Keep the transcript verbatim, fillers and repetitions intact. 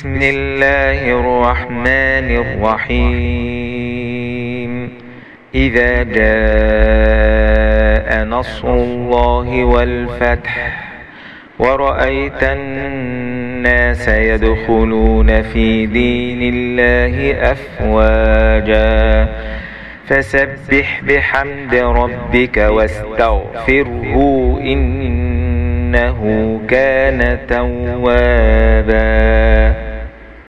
بسم الله الرحمن الرحيم إذا جاء نصر الله والفتح ورأيت الناس يدخلون في دين الله أفواجا فسبح بحمد ربك واستغفره إنه كان توابا.